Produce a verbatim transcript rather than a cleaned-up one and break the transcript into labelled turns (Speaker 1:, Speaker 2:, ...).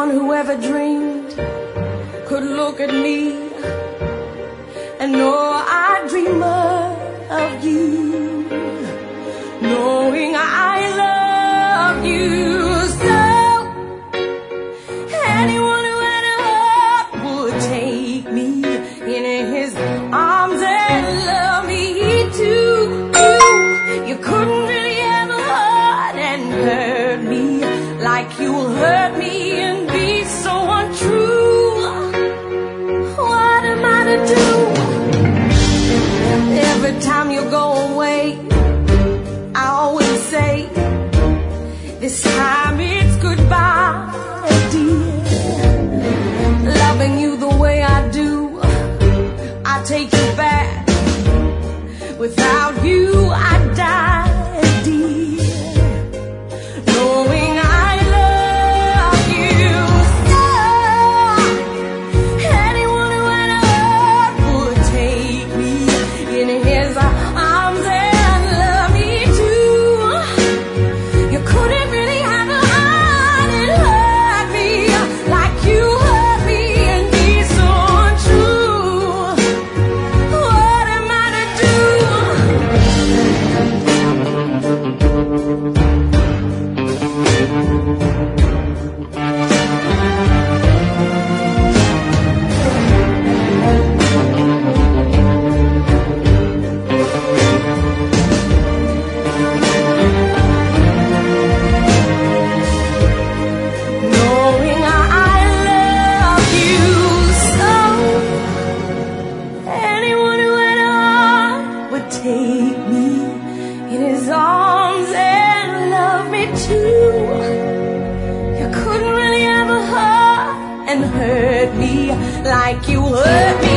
Speaker 1: Anyone who ever dreamed could look at me and know I dream of you, knowing I love you. So anyone who had a heart would take me in his arms and love me too. You, you couldn't really ever hurt and hurt me like you'll hurt me and be so untrue. What am I to do? Every time you go away, I always say, this time it's goodbye, dear. Loving you the way I do, I take you back. Without you, I die, dear. Knowing I love you so. Anyone who had a heart would take me in his arms and love me too. You couldn't really have a heart and hurt me like you hurt me and be so untrue. What am I to do? Knowing I love you so. Anyone who had a heart would take me in his arms and love me too. You couldn't really ever hurt and hurt me like you hurt me